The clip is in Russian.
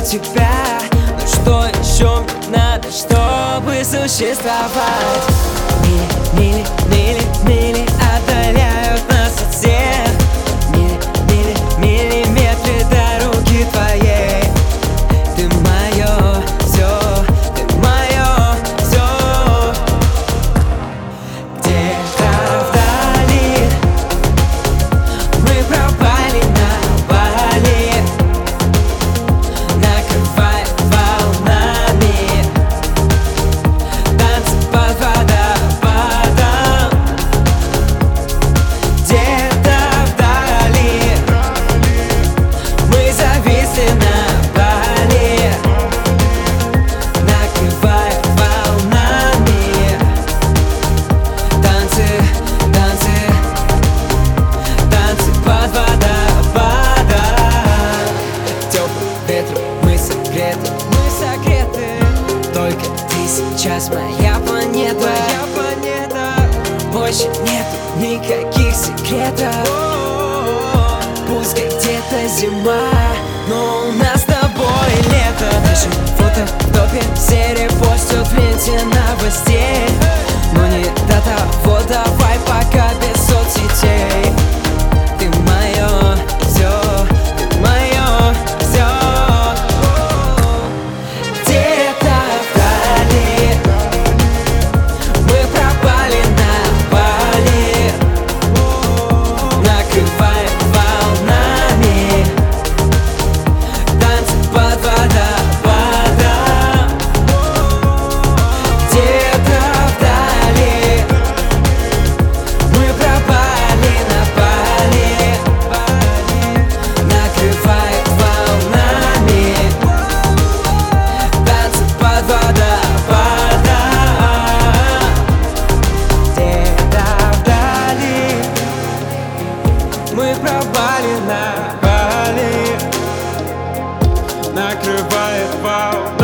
тебя. Но что еще мне надо, чтобы существовать? Мили, мили, мили, мили отдаляют нас от всех. Мили, мили, миллиметры до руки твоей. Ты мое все, ты мое все. Где-то вдали мы пропали на Бали, накрывает волнами, танцы под водопадом. Где-то вдали мы зависли на Бали, накрывает волнами, танцы, танцы, танцы под водопадом. Теплым ветром мы согреты, только ты сейчас моя планета. Больше нету никаких секретов. Пускай где-то зима, но у нас с тобой лето. Наши фото в топе, все репостят в ленте новостей. Но не до того, давай пока без соцсетей. Ты мое все, ты мое все. Где-то вдали мы пропали на Бали, накрывает волнами, танцы под водопадом. Где-то вдали мы пропали на Бали, накрывает волнами, танцы под водопадом. Где-то вдали мы пропали на Бали, накрывает волнами.